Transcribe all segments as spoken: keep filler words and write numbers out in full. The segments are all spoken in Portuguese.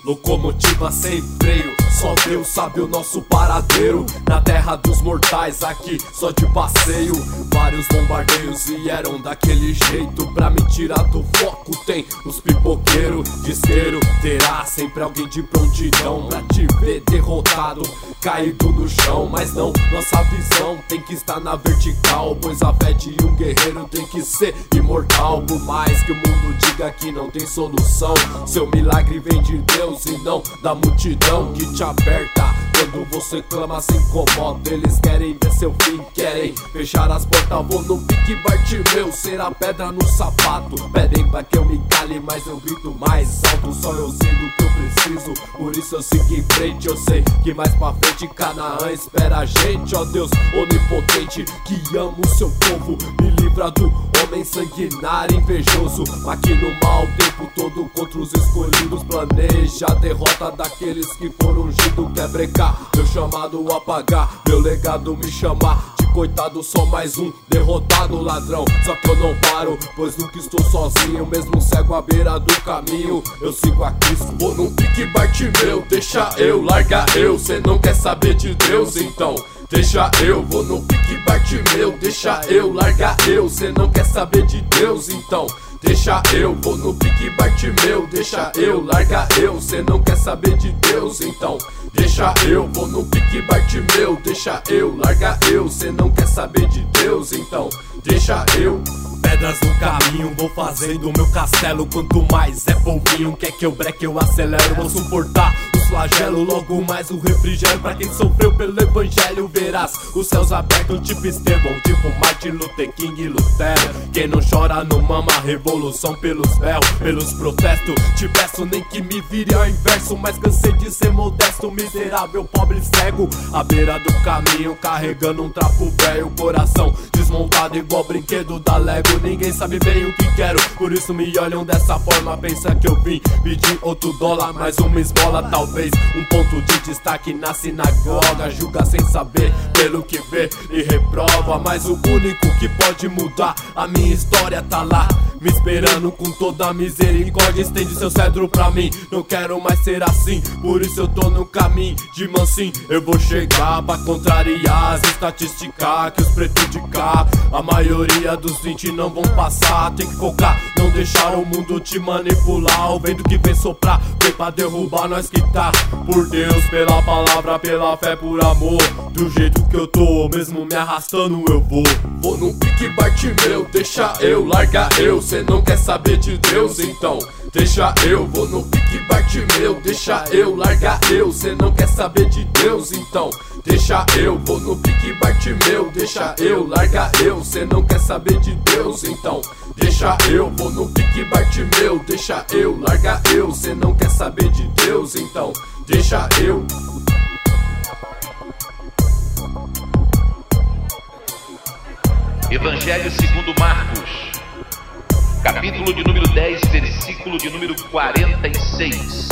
locomotiva sem freio. Só Deus sabe o nosso paradeiro. Na terra dos mortais, aqui só de passeio. Vários bombardeios vieram daquele jeito. Pra me tirar do foco tem os pipoqueiros. Disqueiro, terá sempre alguém de prontidão pra te ver derrotado, caído no chão. Mas não, nossa visão tem que estar na vertical, pois a fé de um guerreiro tem que ser imortal. Por mais que o mundo diga que não tem solução, seu milagre vem de Deus e não da multidão que te aperta. Quando você clama, se incomoda. Eles querem ver seu fim, querem fechar as portas. Vou no pique Bartimeu, ser a pedra no sapato. Pedem pra que eu me cale, mas eu grito mais alto. Só eu sei do que eu preciso, por isso eu sigo em frente. Eu sei que mais pra frente Canaã espera a gente. Ó Deus onipotente, que ama o seu povo, me livra do homem sanguinário invejoso. Aqui no mal, o tempo todo contra os escolhidos. Planeja a derrota daqueles que foram ungidos. Quer brecar meu chamado, apagar meu legado, me chamar de coitado. Só mais um derrotado ladrão. Só que eu não paro, pois nunca estou sozinho. Mesmo cego à beira do caminho, eu sigo a Cristo. Vou num pique Bartimeu, deixa eu, larga eu. Cê não quer saber de Deus, então deixa eu. Vou no pique Bartimeu, deixa eu, larga eu. Cê não quer saber de Deus, então deixa eu. Vou no pique Bartimeu, deixa eu, larga eu. Cê não quer saber de Deus, então deixa eu. Vou no pique Bartimeu, deixa eu, larga eu. Cê não quer saber de Deus, então deixa eu. Pedras no caminho, vou fazendo meu castelo. Quanto mais é polvinho, quer que eu breque, eu acelero. Vou suportar os flagelos, logo mais o refrigério. Pra quem sofreu pelo evangelho, verás os céus abertos, tipo Estevão, tipo Martin Luther King e Lutero. Quem não chora não mama, revolução pelos véus, pelos protestos. Te peço nem que me vire ao inverso, mas cansei de ser modesto, miserável, pobre, cego. À beira do caminho, carregando um trapo velho. Coração desmontado igual brinquedo da Lego. Ninguém sabe bem o que quero, por isso me olham dessa forma. Pensa que eu vim pedir outro dólar, mais uma esmola, talvez um ponto de destaque na sinagoga. Julga sem saber, pelo que vê e reprova. Mas o único que pode mudar a minha história tá lá, me esperando com toda a misericórdia. Estende seu cedro pra mim, não quero mais ser assim. Por isso eu tô no caminho de mansinho. Eu vou chegar pra contrariar as estatísticas que os prejudicar. A maioria dos vinte não vão passar. Tem que focar, não deixar o mundo te manipular. O vento que vem soprar, vem pra derrubar nós que tá. Por Deus, pela palavra, pela fé, por amor. Do jeito que eu tô, mesmo me arrastando eu vou. Vou num pique Bartimeu, deixa eu, larga eu. Cê não quer saber de Deus, então deixa eu. Vou no pique Bartimeu, deixa eu, larga eu. Cê não quer saber de Deus, então deixa eu. Vou no pique Bartimeu, deixa eu, larga eu. Cê não quer saber de Deus, então deixa eu. Vou no pique Bartimeu, deixa eu, larga eu. Cê não quer saber de Deus, então deixa eu. Evangelho segundo Marcos, capítulo de número dez, versículo de número quarenta e seis.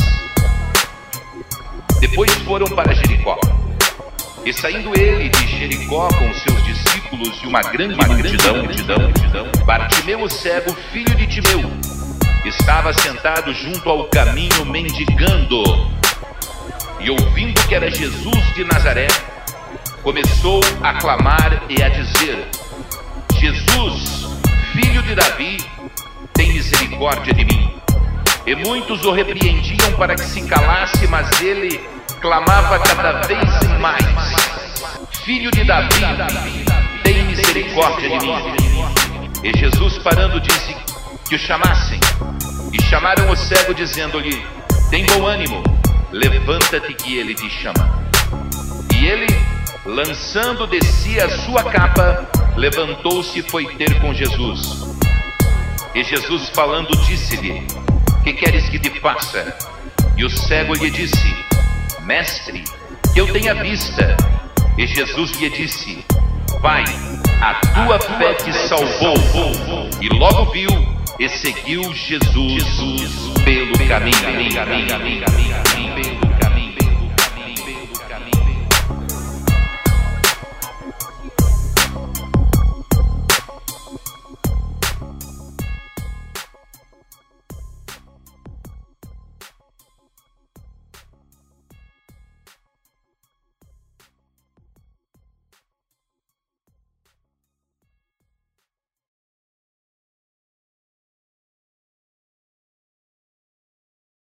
Depois foram para Jericó. E saindo ele de Jericó com seus discípulos e uma grande uma multidão, multidão, multidão, Bartimeu, o cego, filho de Timeu, estava sentado junto ao caminho mendigando. E ouvindo que era Jesus de Nazaré, começou a clamar e a dizer: Jesus, filho de Davi, tem misericórdia de mim. E muitos o repreendiam para que se calasse, mas ele clamava cada vez mais: Filho de Davi, tem misericórdia de mim. E Jesus, parando, disse que o chamassem. E chamaram o cego, dizendo-lhe: tem bom ânimo, levanta-te que ele te chama. E ele, lançando de si a sua capa, levantou-se e foi ter com Jesus. E Jesus, falando, disse-lhe: que queres que te faça? E o cego lhe disse: Mestre, que eu tenha vista. E Jesus lhe disse: vai, a tua fé te salvou. E logo viu e seguiu Jesus pelo caminho.